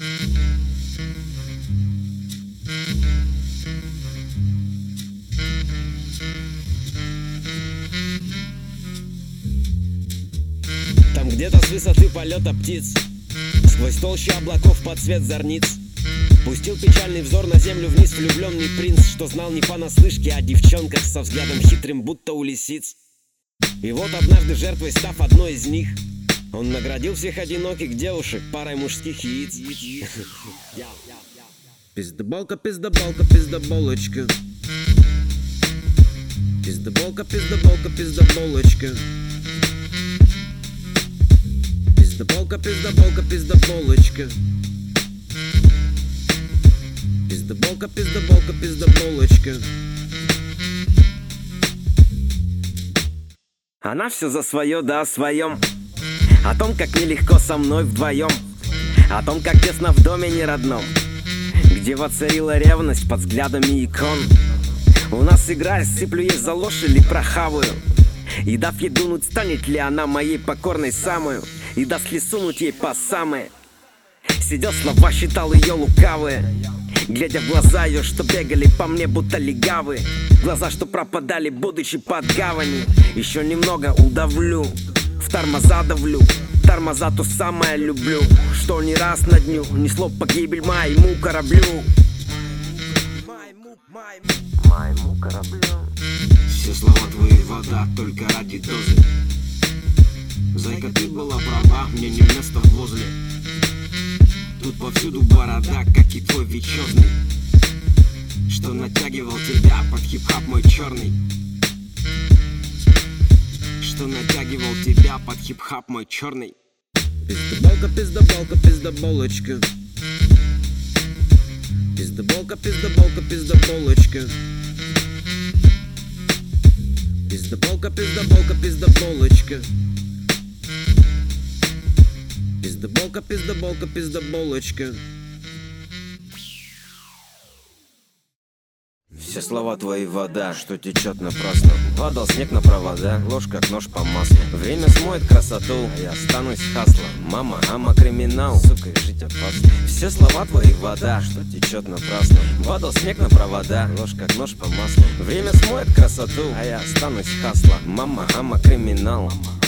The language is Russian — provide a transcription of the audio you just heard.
Там где-то с высоты полета птиц, сквозь толщу облаков под цвет зорниц, пустил печальный взор на землю вниз влюбленный принц, что знал не понаслышке о девчонках со взглядом хитрым, будто у лисиц. И вот однажды жертвой став одной из них, он наградил всех одиноких девушек парой мужских яиц. Пиздоболка, пиздоболка, пиздоболочка. Пиздоболка, пиздоболка, пиздоболочка. Пиздоболка, пиздоболка, пиздоболочка. Пиздоболка, пиздоболка, пиздоболочка. Она все за свое, да о своем, о том, как нелегко со мной вдвоем, о том, как тесно в доме неродном, где воцарила ревность под взглядами икон. У нас игра, сыплю ей за ложь или прохаваю, и дав ей дунуть, станет ли она моей покорной самою, и даст ли сунуть ей по самое. Сидел, слова считал ее лукавые, глядя в глаза ее, что бегали по мне будто легавые, глаза, что пропадали, будучи под гаванью. Еще немного удавлю, в тормоза давлю, тормоза то самое люблю, что не раз на дню несло погибель моему кораблю. Моему кораблю. Все слова твои вода, только ради дозы. Зайка, ты была права, мне не место возле. Тут повсюду борода, как и твой вечерный, что натягивал тебя под хип-хап мой черный, что натягивал тебя под хип-хап мой черный. Пиздоболка, пиздоболка, пиздоболочка. Пиздоболка, пиздоболка, пиздоболочка. Пиздоболка, пиздоболка, пиздоболочка. Пиздоболка, пиздоболка, пиздоболочка. Все слова твои вода, что течет напрасно. Падал снег на провода, ложь как нож по маслу. Время смоет красоту, а я останусь хаслом. Мама, ама криминал, сука, и жить опасно. Все слова твои вода, что течет напрасно. Падал снег на провода, ложь как нож по маслу. Время смоет красоту, а я останусь хаслом. Мама, ама криминал.